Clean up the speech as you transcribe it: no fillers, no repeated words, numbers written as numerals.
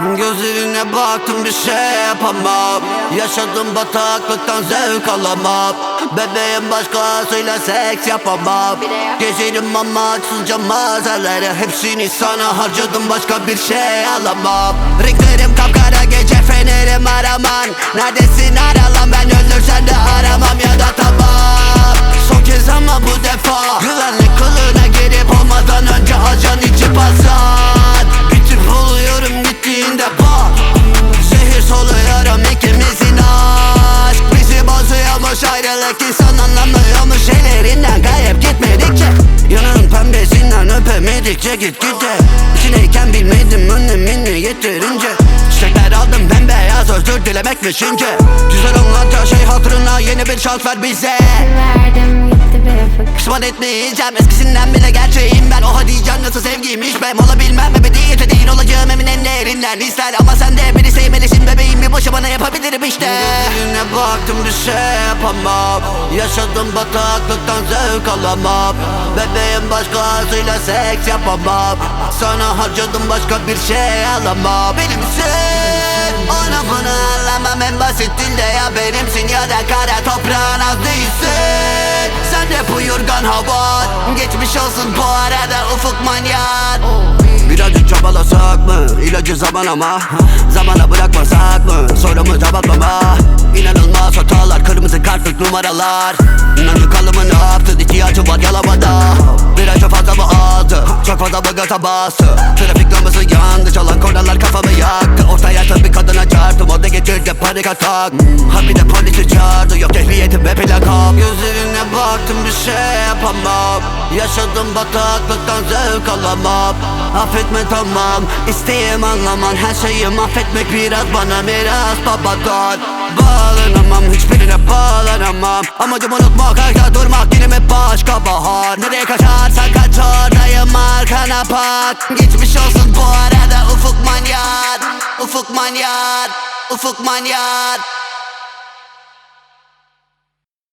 Gözlerine baktım bir şey yapamam. Yaşadım bataklıktan zevk alamam. Bebeğim başkasıyla seks yapamam. Gezerim amaçsızca mağazaları, hepsini sana harcadım, başka bir şey alamam. Renklerim kapkara, gece fenerim araman. Neredesin aralan, ben ölürsen de aramam ya da tamam. Son kez ama bu defa güvenlik kılığına girip olmadan önce ajan içip alsan. Bitip oluyorum gittiğinde bak. Zehir soluyorum ikimizin aşk. Bizi bozuyormuş ayrılık, insan anlamıyormuş şeylerinden kayıp gitmedikçe. Yanağın pembesinden öpemedikçe gitgide. İçindeyken bilmedim önemini yeterince. Çiçekler aldım bembeyaz, özür dilemekmiş ince. Güzel olan her şey hatırına, yeni bir şans ver bize. Verdim gitti bir fık. Pişman etmeyeceğim, eskisinden bile gerçeğim ben. Oha diyeceğim, nasıl sevgiymiş ben. Olabilmem ebediyete değil, olacağım emin ellerinden ister. Ama sen de beni sevmelisin bebeğim, bir boşa bana yapabilirim işte. Gözlerine baktım bir şey yapamam. Yaşadım bataklıktan zevk alamam. Bebeğim başkasıyla seks yapamam. Sana harcadım, başka bir şey alamam. Benimsin, onu bunu anlamam, en basit dilde ya benimsin ya da kara toprağın az değilsin. Sen de buyurgan hava, geçmiş olsun bu arada ufuk manyak. Birazcık çabalasak mı? İlacı zaman ama zamana bırakmasak mı? Sorumu cevaplama. İnanılmaz hatalar, kırmızı kartlık numaralar. İnancı kalımı ne yaptın? İhtiyacım var yalamada. Virajı fazla mı aldı? Çok fazla mı gaza bastı? Trafik lambası yandı, çalan kornalar kafamı yaktı. Orta yaşta bir kadına çarptım, o da geçirdi panik atak. Ha bir de polisi çağırdı, yok ehliyetim ve plakam. Gözlerine baktım bir şey yapamam. Yaşadım bataklıktan zevk alamam. Affetme tamam, isteğim anlaman. Her şeyi affetmek biraz bana miras babadan. Bağlanamam, hiçbirine bağlanamam. Amacım unutmak, ayakta durmak, yine mi başka bahar? Nereye kaçarsan kaç, oradayım, arkana bak. Geçmiş olsun bu arada ufuk manyak. Ufuk manyak, ufuk manyak.